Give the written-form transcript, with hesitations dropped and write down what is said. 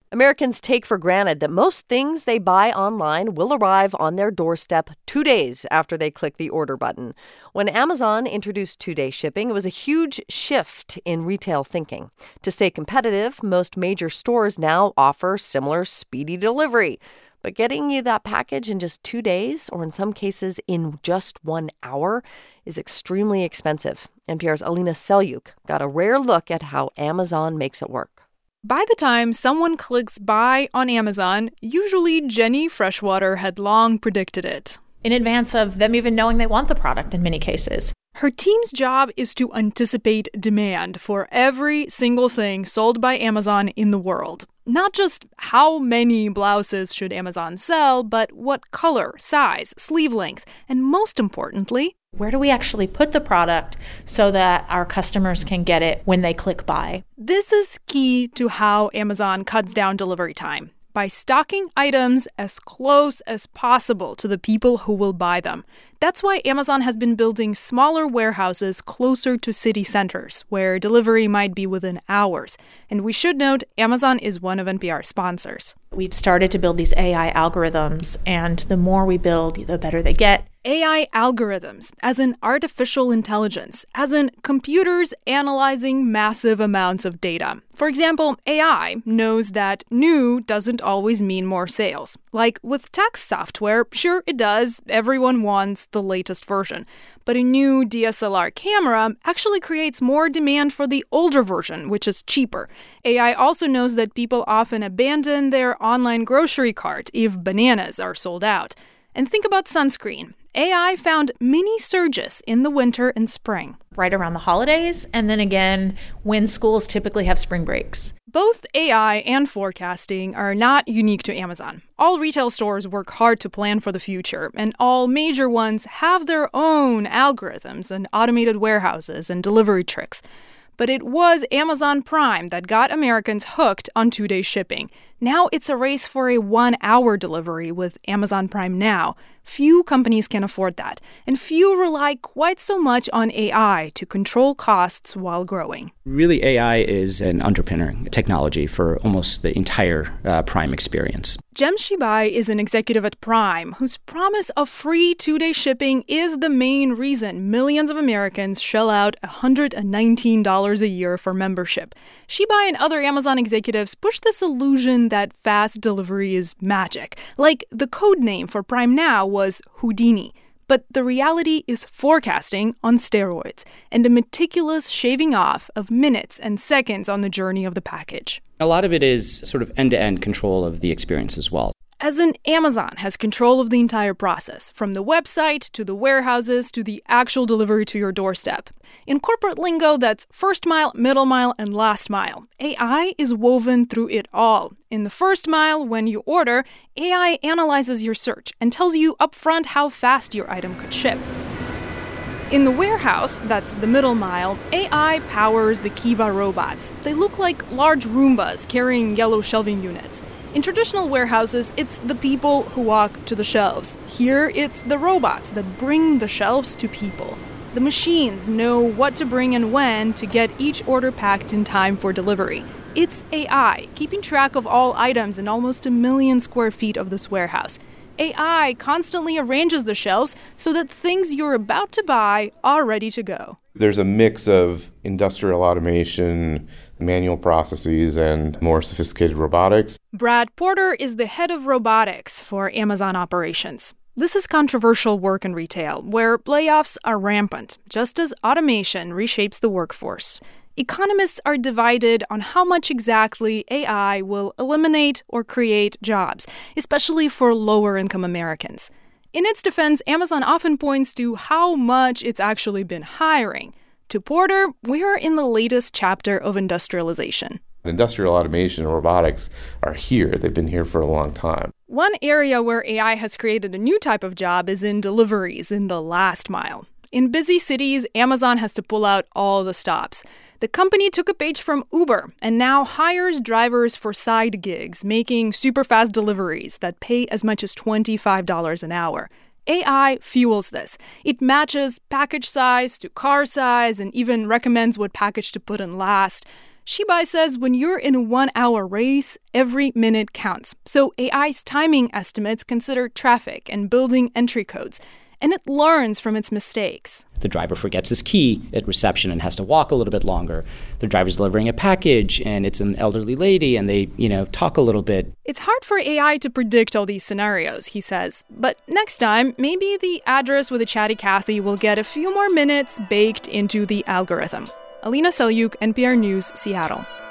Americans take for granted that most things they buy online will arrive on their doorstep 2 days after they click the order button. When Amazon introduced 2-day shipping, it was a huge shift in retail thinking. To stay competitive, most major stores now offer similar speedy delivery. But getting you that package in just 2 days, or in some cases in just 1 hour, is extremely expensive. NPR's Alina Selyuk got a rare look at how Amazon makes it work. By the time someone clicks buy on Amazon, usually Jenny Freshwater had long predicted it. In advance of them even knowing they want the product in many cases. Her team's job is to anticipate demand for every single thing sold by Amazon in the world. Not just how many blouses should Amazon sell, but what color, size, sleeve length, and most importantly, where do we actually put the product so that our customers can get it when they click buy? This is key to how Amazon cuts down delivery time by stocking items as close as possible to the people who will buy them. That's why Amazon has been building smaller warehouses closer to city centers, where delivery might be within hours. And we should note, Amazon is one of NPR's sponsors. We've started to build these AI algorithms, and the more we build, the better they get. AI algorithms, as in artificial intelligence, as in computers analyzing massive amounts of data. For example, AI knows that new doesn't always mean more sales. Like with text software, sure it does, everyone wants the latest version. But a new DSLR camera actually creates more demand for the older version, which is cheaper. AI also knows that people often abandon their online grocery cart if bananas are sold out. And think about sunscreen. AI found mini surges in the winter and spring. Right around the holidays, and then again when schools typically have spring breaks. Both AI and forecasting are not unique to Amazon. All retail stores work hard to plan for the future, and all major ones have their own algorithms and automated warehouses and delivery tricks. But it was Amazon Prime that got Americans hooked on 2-day shipping. Now it's a race for a 1-hour delivery with Amazon Prime Now. Few companies can afford that, and few rely quite so much on AI to control costs while growing. Really, AI is an underpinning technology for almost the entire Prime experience. Jem Shibai is an executive at Prime whose promise of free 2-day shipping is the main reason millions of Americans shell out $119 a year for membership. Shibai and other Amazon executives push this illusion that fast delivery is magic. Like the code name for Prime Now was Houdini. But the reality is forecasting on steroids and a meticulous shaving off of minutes and seconds on the journey of the package. A lot of it is sort of end-to-end control of the experience as well. As in, Amazon has control of the entire process, from the website to the warehouses to the actual delivery to your doorstep. In corporate lingo, that's first mile, middle mile, and last mile. AI is woven through it all. In the first mile, when you order, AI analyzes your search and tells you upfront how fast your item could ship. In the warehouse, that's the middle mile, AI powers the Kiva robots. They look like large Roombas carrying yellow shelving units. In traditional warehouses, it's the people who walk to the shelves. Here, it's the robots that bring the shelves to people. The machines know what to bring and when to get each order packed in time for delivery. It's AI, keeping track of all items in almost 1 million square feet of this warehouse. AI constantly arranges the shelves so that things you're about to buy are ready to go. There's a mix of industrial automation, manual processes, and more sophisticated robotics. Brad Porter is the head of robotics for Amazon operations. This is controversial work in retail, where layoffs are rampant, just as automation reshapes the workforce. Economists are divided on how much exactly AI will eliminate or create jobs, especially for lower-income Americans. In its defense, Amazon often points to how much it's actually been hiring. To Porter, we are in the latest chapter of industrialization. Industrial automation and robotics are here. They've been here for a long time. One area where AI has created a new type of job is in deliveries in the last mile. In busy cities, Amazon has to pull out all the stops. The company took a page from Uber and now hires drivers for side gigs, making super-fast deliveries that pay as much as $25 an hour. AI fuels this. It matches package size to car size and even recommends what package to put in last. Shibai says when you're in a 1-hour race, every minute counts. So AI's timing estimates consider traffic and building entry codes, and it learns from its mistakes. The driver forgets his key at reception and has to walk a little bit longer. The driver's delivering a package and it's an elderly lady and they, talk a little bit. It's hard for AI to predict all these scenarios, he says. But next time, maybe the address with a chatty Cathy will get a few more minutes baked into the algorithm. Alina Selyuk, NPR News, Seattle.